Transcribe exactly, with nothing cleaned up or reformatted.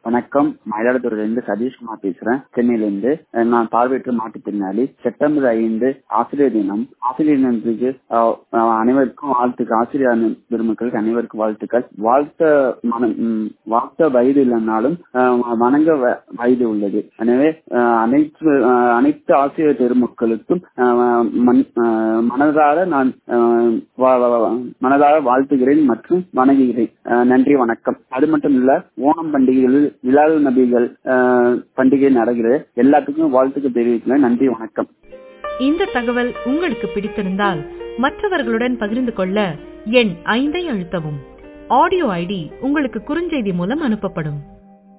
வணக்கம். மயிலாடுதுறையிலிருந்து சதீஷ்குமார் பேசுறேன். சென்னையிலிருந்து. நான் பார்வையற்ற மாற்றுத்திறனாளி. செப்டம்பர் ஐந்து ஆசிரியர் தினம். ஆசிரியர் தினத்துக்கு அனைவருக்கும் வாழ்த்துக்கள். ஆசிரியர் பெருமக்களுக்கு அனைவருக்கும் வாழ்த்துக்கள். வாழ்த்த மன வாழ்த்த வயது இல்லைனாலும் வணங்க வயது உள்ளது. எனவே அனைத்து அனைத்து ஆசிரியர் பெருமக்களுக்கும் மனதார நான் மனதார வாழ்த்துகிறேன் மற்றும் வணங்குகிறேன். நன்றி, வணக்கம். அது மட்டும் இல்ல, ஓணம் பண்டிகைகளில் மிலாது நபிகள் பண்டிகை நடக்கிறது. எல்லாத்துக்கும் வாழ்த்துக்கள் தெரிவிக்கிறேன். நன்றி, வணக்கம். இந்த தகவல் உங்களுக்கு பிடித்திருந்தால் மற்றவர்களுடன் பகிர்ந்து கொள்ள எண் ஐந்தை அழுத்தவும். ஆடியோ ஐடி உங்களுக்கு குறுஞ்செய்தி மூலம் அனுப்பப்படும்.